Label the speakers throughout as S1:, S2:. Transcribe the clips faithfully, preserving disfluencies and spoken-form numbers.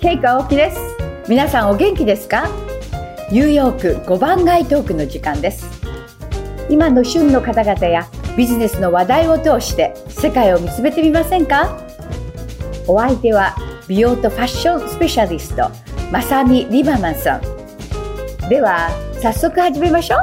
S1: ケイコ青木です。皆さんお元気ですか？ニューヨークごばん街トークの時間です。今の旬の方々やビジネスの話題を通して世界を見つめてみませんか？お相手は美容とファッションスペシャリストまさみリバマンさん。では早速始めましょう。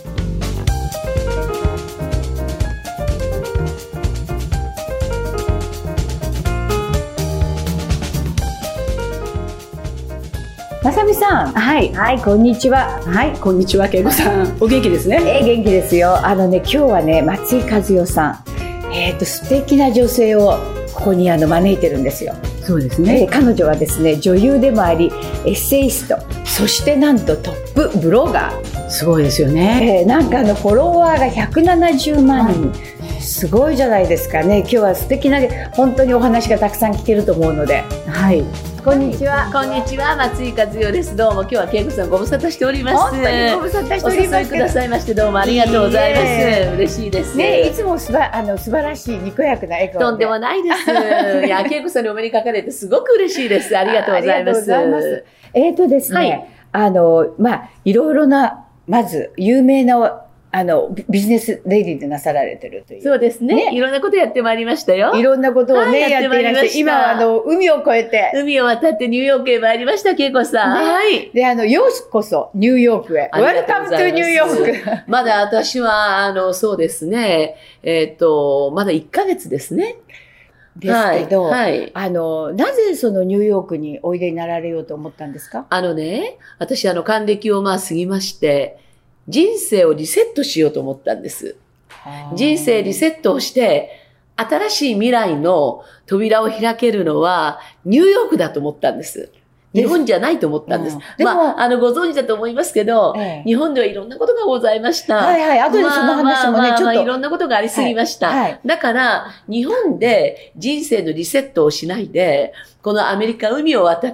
S1: まさみさん、
S2: はい、
S1: はい、こんにちは。
S2: はい、こんにちは、けいこさん。お元気ですね。
S1: えー、元気ですよ。あのね、今日はね、松井和代さん、えっと素敵な女性をここにあの招いてるんですよ。
S2: そうですね。
S1: えー、彼女はですね、女優でもあり、エッセイスト、そしてなんとトップブロガー。
S2: すごいですよね。
S1: えー、なんかあのフォロワーがひゃくななじゅうまんにん。すごいじゃないですかね。今日は素敵な本当にお話がたくさん聞けると思うので。
S2: はい。
S1: こんにちは。
S3: こんにちは、松井和代です。どうも今日は恵子さんご無沙汰しております。
S1: 本当にご無沙汰しております。
S3: お誘いくださいましてどうもありがとうございます。嬉しいです。
S1: ね、いつもすばあの素晴らしいにこやかな笑顔で。
S3: とんでもないです。いや、恵子さんにお目にかかれてすごく嬉しいです。ありがとうございます。
S1: ありがとうございます。えーとですね、はい、あのまあいろいろなまず有名なあのビジネスレディーでなさられてるという。
S3: そうですね。ね、いろんなことやってまいりましたよ。
S1: いろんなことをね、はい、やっていらっしゃって、今はあの海を越えて。
S3: 海を渡ってニューヨークへ参りました、恵子さん。ね、
S1: はい。で、あの、ようこそニューヨークへ。Welcome to ニューヨーク。
S3: まだ私は、あの、そうですね、えっと、まだいっかげつですね。
S1: ですけど、はいはい、あの、なぜそのニューヨークにおいでになられようと思ったんですか？
S3: あのね、私あの、還暦をまあ過ぎまして、人生をリセットしようと思ったんです。人生リセットをして、新しい未来の扉を開けるのはニューヨークだと思ったんです。日本じゃないと思ったんです。うん、まあ、あの、ご存知だと思いますけど、ええ、日本ではいろんなことがございました。
S1: はいはい。後でその話もね、まあまあまあ、ちょっと。
S3: いろんなことがありすぎました。はいはい、だから、日本で人生のリセットをしないで、このアメリカ海を渡って、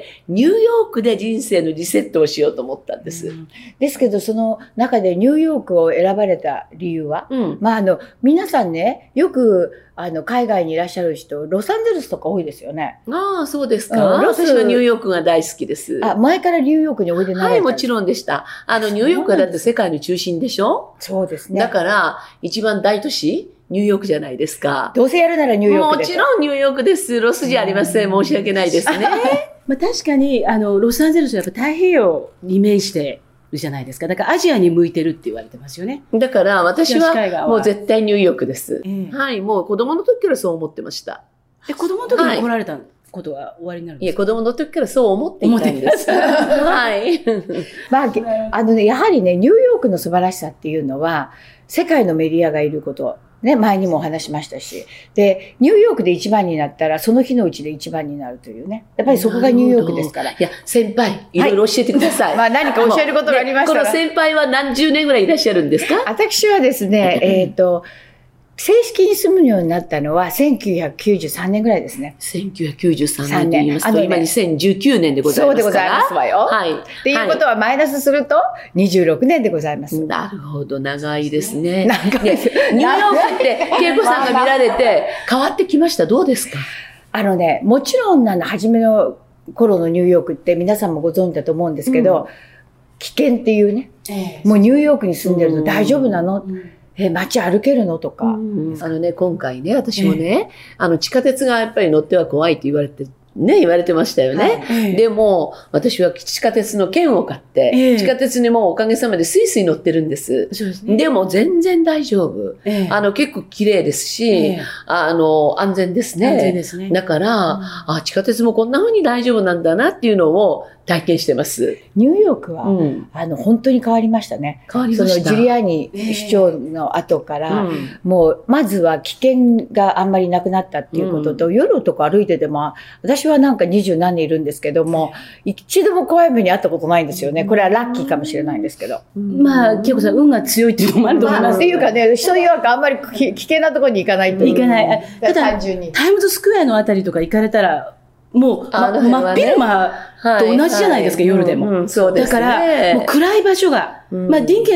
S3: ニューヨークで人生のリセットをしようと思ったんです。うん、
S1: ですけど、その中でニューヨークを選ばれた理由は、うん、まあ、あの、皆さんね、よく、あの、海外にいらっしゃる人、ロサンゼルスとか多いですよね。
S3: ああ、そうですか。うん、私はニューヨークが大好きです。
S1: あ、前からニューヨークにおいでになられたんですか？
S3: はい、もちろんでした。あの、ニューヨークはだって世界の中心でしょ？
S1: そうですね。
S3: だから、一番大都市ニューヨークじゃないですか。
S1: どうせやるならニューヨークです。
S3: もちろんニューヨークです。ロスじゃありません。申し訳ないですね。
S2: まあ確かに、あの、ロサンゼルスはやっぱ太平洋に面してるじゃないですか。だからアジアに向いてるって言われてますよね。
S3: だから私はもう絶対ニューヨークです。
S2: えー、
S3: はい、もう子供の時からそう思ってました。
S2: で、子供の時に来られたことは終わりになるんですか？
S3: いや、子供の時からそう思っていたんです。はい。
S1: まあ、あのね、やはりね、ニューヨークの素晴らしさっていうのは、世界のメディアがいること。ね、前にもお話しましたし。で、ニューヨークで一番になったら、その日のうちで一番になるというね。やっぱりそこがニューヨークですから。い
S3: や、先輩、いろいろ教えてください。はい、
S1: まあ何か教えることがありましたら。
S3: この先輩は何十年ぐらいいらっしゃるんですか？
S1: 私はですね、えっと、正式に住むようになったのはせんきゅうひゃくきゅうじゅうさんねんぐらいですね。
S3: せんきゅうひゃくきゅうじゅうさんねんと言いますと、ね、今にせんじゅうきゅうねんでございますから。
S1: そうでございますわよ。
S3: はい。
S1: っていうことはマイナスするとにじゅうろくねんでございます。
S3: なるほど、長いですね。
S1: 長いです。
S3: ニューヨークって、恵子さんが見られて変わってきました。どうですか？
S1: あのね、もちろんあの、初めの頃のニューヨークって皆さんもご存知だと思うんですけど、うん、危険っていうね、えー、もうニューヨークに住んでると大丈夫なの？うんうんえ、街歩けるのとか、
S3: うん。あのね、今回ね、私もね、えー、あの、地下鉄がやっぱり乗っては怖いって言われて、ね、言われてましたよね。はい、でも、私は地下鉄の券を買って、えー、地下鉄にもおかげさまでスイスイ乗ってるんです。そうですね。でも全然大丈夫。えー、あの、結構綺麗ですし、えー、あの、安全ですね。
S2: 安全ですね。
S3: だから、うん、あ、地下鉄もこんな風に大丈夫なんだなっていうのを体験してます。
S1: ニューヨークは、うん、あの、本当に変わりましたね。
S3: 変わりました。
S1: そのジュリアーニ市長の後から、えーうん、もう、まずは危険があんまりなくなったっていうことと、うん、夜とか歩いてても、私はなんか二十何年いるんですけども、一度も怖い目に遭ったことないんですよね。これはラッキーかもしれないんですけど。
S2: うん、まあ、恵子さん、運が強いっていうのもあると思います。まあ、
S1: っていうかね、人に曰くあんまり危険なところに行かないという。
S2: 行かない。ただ、
S1: 単純に。
S2: タイムズスクエアのあたりとか行かれたら、もう、ま、真っ昼間と同じじゃないですか、はいはい、夜でも、うんうん。そうですね。だから、もう暗い場所が、うん、まあ、ディンケン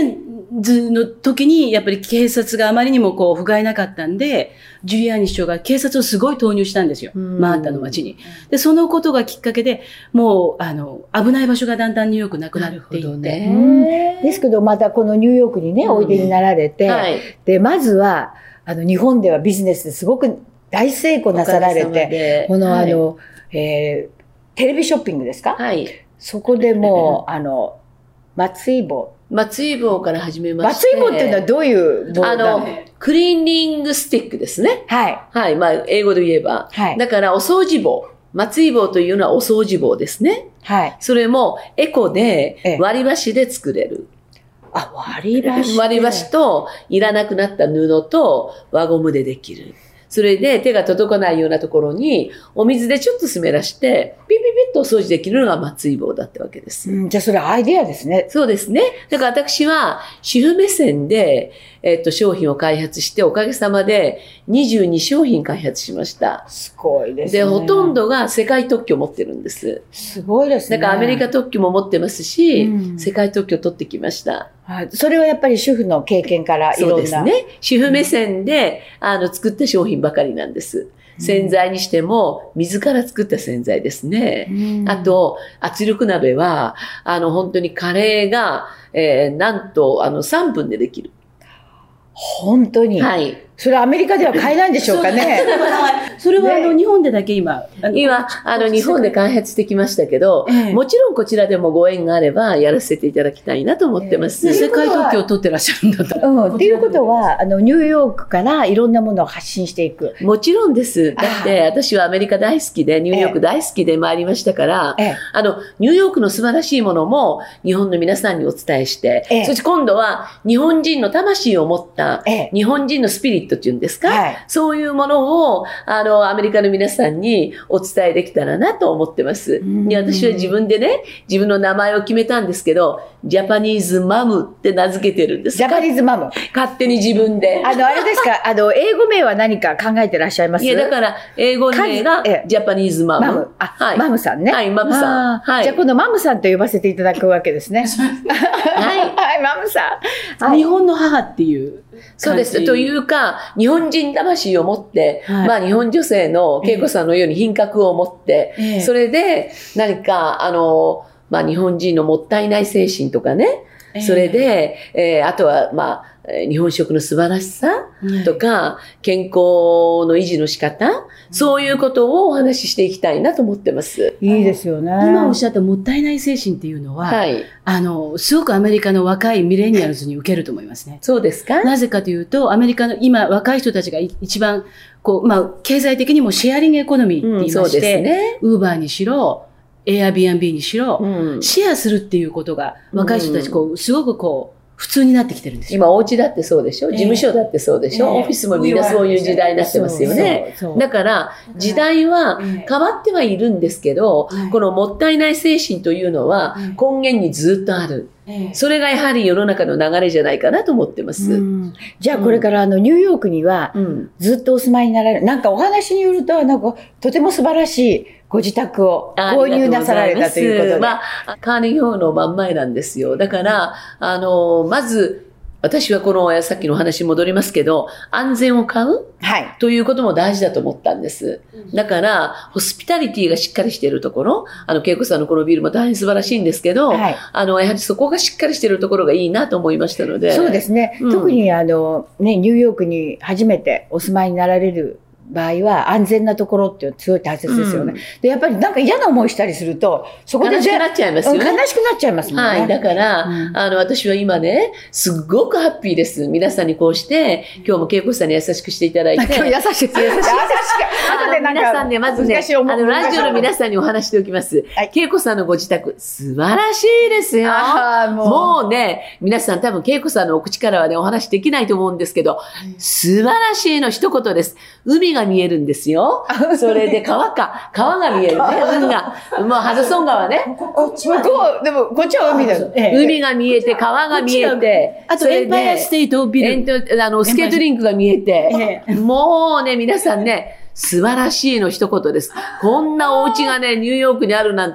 S2: ズの時に、やっぱり警察があまりにもこう、不甲斐なかったんで、ジュリアーニ市長が警察をすごい投入したんですよ。マンハッタンの街に。で、そのことがきっかけで、もう、あの、危ない場所がだんだんニューヨークなくなっていって。
S1: ね、ですけど、またこのニューヨークにね、うん、おいでになられて、はい、で、まずは、あの、日本ではビジネスですごく大成功なさられて、この、はい、あの、えー、テレビショッピングですか？はい。そこでもう、あの、松井棒。
S3: 松井棒から始めまして。
S1: 松井棒っていうのはどういう棒なんですか？あの、
S3: クリーニングスティックですね。
S1: はい。
S3: はい。まあ、英語で言えば。はい。だから、お掃除棒。松井棒というのはお掃除棒ですね。はい。それも、エコで、割り箸で作れる。
S1: あ、割り箸。
S3: 割り箸と、いらなくなった布と、輪ゴムでできる。それで手が届かないようなところにお水でちょっと滑らしてピピピッとお掃除できるのが松井棒だってわけです。
S1: うん、じゃあそれアイデアですね。
S3: そうですね。だから私は主婦目線で、えっと、商品を開発しておかげさまでにじゅうにしょうひん開発しました。
S1: すごいですね。
S3: で、ほとんどが世界特許を持ってるんです。
S1: すごいですね。
S3: だからアメリカ特許も持ってますし、うん、世界特許を取ってきました。
S1: はい。それはやっぱり主婦の経験からいろんな。そうですね。
S3: 主婦目線で、あの、作った商品ばかりなんです。洗剤にしても、水から作った洗剤ですね。うん、あと、圧力鍋は、あの、本当にカレーが、えー、なんと、あの、さんぷんでできる。
S1: 本当に。
S3: はい。
S1: それはアメリカでは買えないんでしょうかね。
S2: それはあの日本でだけ今。
S3: 今、あの日本で開発してきましたけど、ええ、もちろんこちらでもご縁があればやらせていただきたいなと思ってます。
S2: ええ、世界特許を取ってらっしゃるんだと。
S1: うん。っていうことは、あのニューヨークからいろんなものを発信していく。
S3: もちろんです。だって私はアメリカ大好きで、ニューヨーク大好きで参りましたから、ええ、あの、ニューヨークの素晴らしいものも日本の皆さんにお伝えして、ええ、そして今度は日本人の魂を持った、ええ、日本人のスピリットっていうんですか、はい、そういうものを、あの、アメリカの皆さんにお伝えできたらなと思ってます。で、私は自分でね、自分の名前を決めたんですけど、ジャパニーズマムって名付けてるんです。
S1: ジャパニーズマム。
S3: 勝手に自分で。
S1: あの、あれですか、あの、英語名は何か考えてらっしゃいます？
S3: いや、だから、英語名がジャパニーズマム。マム。
S1: あ、はい、マムさんね。
S3: はい、マムさん。はい。
S1: じゃあ、このマムさんと呼ばせていただくわけですね。はい。はい、マムさ
S2: ん。はい、日本の母っていう。
S3: そうです。というか、日本人魂を持って、はい、まあ日本女性の恵子さんのように品格を持って、えー、それで何か、あの、まあ日本人のもったいない精神とかね、えー、それで、えー、あとは、まあ、日本食の素晴らしさとか、うん、健康の維持の仕方、うん、そういうことをお話ししていきたいなと思ってます。
S1: いいですよね。
S2: 今おっしゃったもったいない精神っていうのは、はい、あの、すごくアメリカの若いミレニアルズに受けると思いますね。
S3: そうですか？
S2: なぜかというと、アメリカの今若い人たちが一番、こう、まあ、経済的にもシェアリングエコノミーって言いまして、うん、そうですね。ウーバーにしろ、エアビーアンビーにしろ、うん、シェアするっていうことが、若い人たち、こう、すごくこう、普通になってきてるんですよ。
S3: 今、お家だってそうでしょ、えー、事務所だってそうでしょ、えー、オフィスもみんなそういう時代になってますよね。そうそうそうだから、時代は変わってはいるんですけど、えー、このもったいない精神というのは根源にずっとある。えー、それがやはり世の中の流れじゃないかなと思ってます。うん、
S1: じゃあこれからあのニューヨークにはずっとお住まいになられる。なんかお話によると、なんかとても素晴らしいご自宅を購入なさられたということで。
S3: まあ、カーネギーホールの真ん前なんですよ。だから、あの、まず、私はこの、さっきの話に戻りますけど、安全を買う、はい、ということも大事だと思ったんです。だから、ホスピタリティがしっかりしているところ、あの、恵子さんのこのビルも大変素晴らしいんですけど、はい、あの、やはりそこがしっかりしているところがいいなと思いましたので。
S1: そうですね。うん、特にあの、ね、ニューヨークに初めてお住まいになられる場合は安全なところってすごい大切ですよね。うん、で、やっぱりなんか嫌な思いしたりすると、そこで
S3: 悲しくなっちゃいますよね。
S1: 悲しくなっちゃいますもんね。
S3: はい。だから、うん、あの、私は今ね、すっごくハッピーです。皆さんにこうして、今日も恵子さんに優しくしていただいて。
S1: 今日優しい。優しい。優しく。
S3: 後でなんか皆さんね、まずね、あの、ラジオの皆さんにお話しておきます。はい、恵子さんのご自宅、素晴らしいですよ。もう。もうね、皆さん多分恵子さんのお口からはね、お話できないと思うんですけど、素晴らしいの一言です。海が見えるんですよ。それで川か。川が見えるね。海が。もうハドソン川ね。
S1: こっちは、でもこっちは海だよ。
S3: 海が見えて、川が見えて。
S2: あとエンパイアステートビル。
S3: あの、スケートリンクが見えて。もうね、皆さんね、素晴らしいの一言です。こんなお家がね、ニューヨークにあるなんて、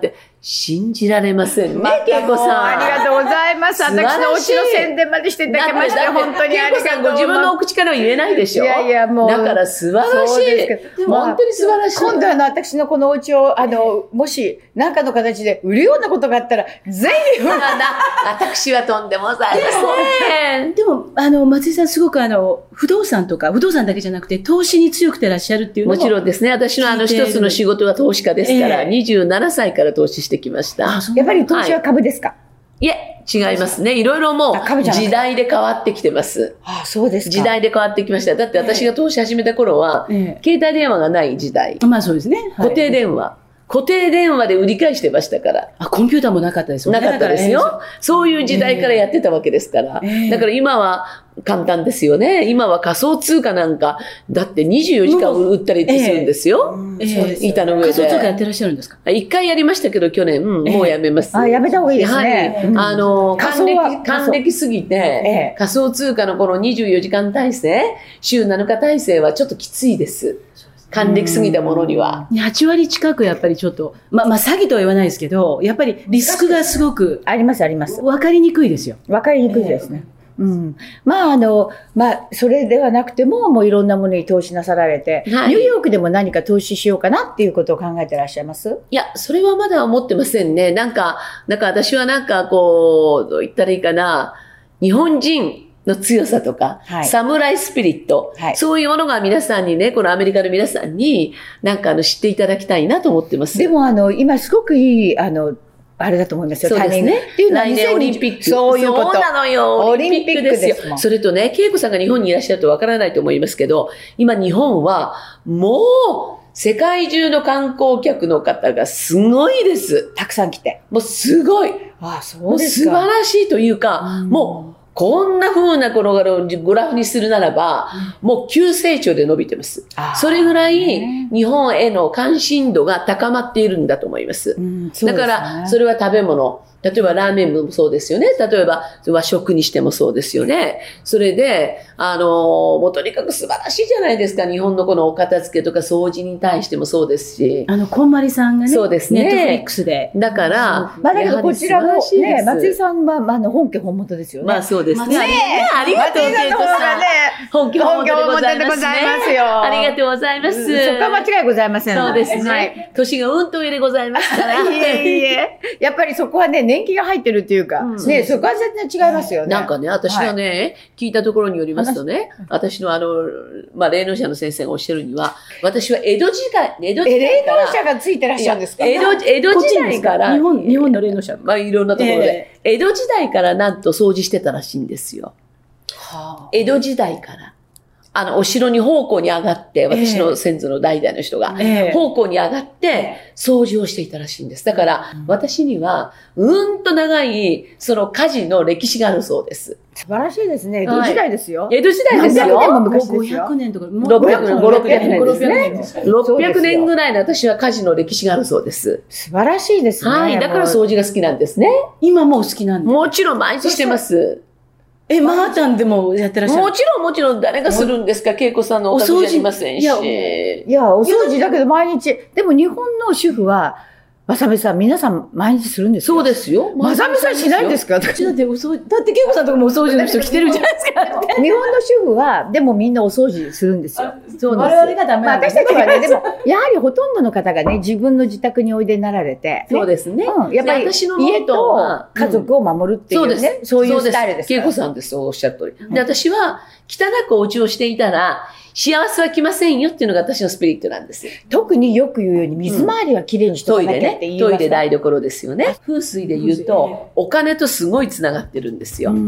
S3: 信じられませんね、
S1: また
S3: 恵子さん。
S1: ありがとうございます。私のお家の宣伝までしていただきまして、本当にありがとうございます。恵子さん
S3: ご自分のお口からは言えないでしょ。
S1: いやいや、もう。
S3: だから素晴らしい。本当に素晴らしい。
S1: 今度あの、私のこのお家を、あの、もし、何かの形で売るようなことがあったら、ぜひ。
S3: 私はとんでもございません。
S2: でも、あの、松井さんすごくあの、不動産とか、不動産だけじゃなくて、投資に強くてらっしゃるっていうのも。
S3: もちろんですね。私のあの、一つの仕事は投資家ですから、にじゅうななさいから投資してきました。
S1: やっぱり投資は株ですか？はい、
S3: いえ、違いますね。いろいろもう、時代で変わってきてます。
S1: ああ、そうですか。
S3: 時代で変わってきました。だって私が投資始めた頃は、ええ、携帯電話がない時代。
S2: まあそうですね。
S3: 固定電話。はい、固定電話で売り返してましたから。
S2: あ、コンピューターもなかったですよね。
S3: なかったですよ。そういう時代からやってたわけですから。えー、だから今は簡単ですよね。今は仮想通貨なんか、だってにじゅうよじかん売ったりするんですよ。
S2: えーえー、
S3: 板の上で。
S2: 仮想通貨やってらっしゃるんですか？
S3: 一回やりましたけど、去年、うん、もうやめます。
S1: あ、やめた方がいいですね。
S3: はい。あの、還暦、還暦すぎて、仮想通貨のこのにじゅうよじかん体制、週なのか体制はちょっときついです。還暦すぎたものには。
S2: はち割近くやっぱりちょっと、ま、まあ、詐欺とは言わないですけど、やっぱりリスクがすごく。
S1: あります、あります。
S2: わかりにくいですよ。
S1: わかりにくいですね。えー、うん。まあ、あの、まあ、それではなくても、もういろんなものに投資なさられて、はい、ニューヨークでも何か投資しようかなっていうことを考えてらっしゃいます？
S3: いや、それはまだ思ってませんね。なんか、なんか私はなんかこう、どう言ったらいいかな。日本人の強さとか、はい、サムライスピリット、はい、そういうものが皆さんにね、このアメリカの皆さんに、なんかあの知っていただきたいなと思ってます。
S1: でもあの、今すごくいい、あの、あれだと思いますよ。
S3: そうですね。
S1: っていうのは
S3: 来年オリンピック。
S1: そういうこと。
S3: そうなのよ。オリンピックですよ。それとね、恵子さんが日本にいらっしゃるとわからないと思いますけど、今日本はもう世界中の観光客の方がすごいです。
S1: たくさん来て。
S3: もうすごい。
S1: ああ、そうですか。
S3: 素晴らしいというか、うん、もうこんな風なこのグラフにするならば、うん、もう急成長で伸びてます。それぐらい日本への関心度が高まっているんだと思います。うん、そうですね。だからそれは食べ物。例えばラーメンもそうですよね。例えば和食にしてもそうですよね。それで、あの、もうとにかく素晴らしいじゃないですか。日本のこのお片付けとか掃除に対してもそうですし。
S2: あの、こんまりさんがね。
S3: そうですね。
S2: ネットフリックスで。
S3: だから、
S1: まあだけどこちらもね、松井さんは、まあ、本家本元ですよね。
S3: まあそうですね。
S1: ね
S3: ありがとう、
S1: 松井さんの方がね、
S3: 本家本元でございます
S1: よ。
S3: ありがとうございます。
S1: そこは間違いございません。
S3: そうですね。はい、年がうんと上でございますから。
S1: いえいえ。やっぱりそこはね、年季が入ってるっていうか、うん、ね、そこは全然違いますよね。
S3: なんかね、私のね、はい、聞いたところによりますとね、私のあの、まあ、霊能者の先生がおっしゃるには、私は江戸時代、江戸時代から。
S1: 霊能者がついてらっしゃるんですか？
S3: 江戸、江戸時代から。
S2: 日本、日本の霊能者。
S3: まあ、いろんなところで、えー。江戸時代からなんと掃除してたらしいんですよ。はあ、江戸時代から。あの、お城に奉公に上がって、私の先祖の代々の人が、えー、奉公に上がって、掃除をしていたらしいんです。だから、うん、私には、うんと長い、その家事の歴史があるそうです。
S1: 素晴らしいですね。江戸時代ですよ。
S3: はい、江戸時代ですよ。
S1: 何百年も昔ですよ。
S2: ごひゃくねんとか、
S3: ろっぴゃくねん、ごひゃくねんですね。ろっぴゃくねんぐらいの私は家事の歴史があるそうです。
S1: 素晴らしいですね。
S3: はい。だから掃除が好きなんですね。
S2: 今もう好きなんです。
S3: もちろん毎日してます。
S2: え、マータンでもやってらっしゃる？
S3: もちろん、もちろん誰がするんですか？恵子さんのおかげじゃありませんし。いや、
S1: いや、お掃除だけど毎日。でも日本の主婦は、まさみさん、皆さん毎日するんですか？
S3: そうですよ。
S1: まさみさんしないんですか？
S2: だってお掃除、だって恵子さんとかもお掃除の人来てるじゃないですか。
S1: 日本の主婦は、でもみんなお掃除するんですよ。
S2: そうです。我々がダメ
S1: なんです。まあ、私たちはね、でも、やはりほとんどの方がね、自分の自宅においでになられて。
S3: そうですね。
S1: うん。やっぱり、家と家族を守るっていうね、そういうスタイルです。
S3: 恵子さんです。おっしゃる通り。で、私は、汚くお家をしていたら、幸せは来ませんよっていうのが私のスピリットなんですよ。
S1: 特によく言うように水回りはきれいにしとかなきゃって言います、
S3: ね、トイレ台所ですよね。風水で言うと、お金とすごいつながってるんですよ。うん、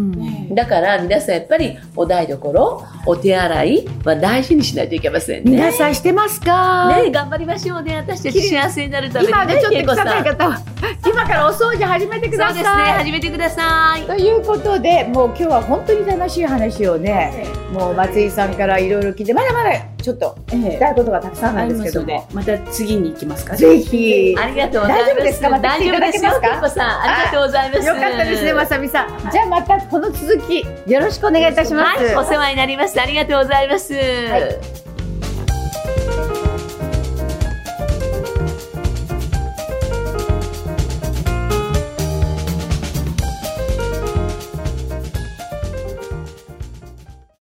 S3: だから皆さんやっぱりお台所、お手洗いは大事にしないといけませんね。
S1: 皆さんしてますか？
S3: ね、頑張りましょうね。私たち幸せになるために、ね。
S1: 今ね、ちょっと汚い方は、今からお掃除始めてください。
S3: そうですね、始めてください。
S1: ということで、もう今日は本当に楽しい話をね、もう松井さんからいろいろ聞いて、まだまだちょっと聞きたいことがたくさんなんですけども、
S2: また次に行きますか？
S1: ぜひ。
S3: ありがとうございます。
S1: 大丈夫ですか？また来ていただけますか？
S3: 恵子さん、ありがとうございます。
S1: よかったですね、まさみさん。じゃあまたこの続きよろしくお願いいたします。
S3: はい、お世話になります。ありがとうございます。はい。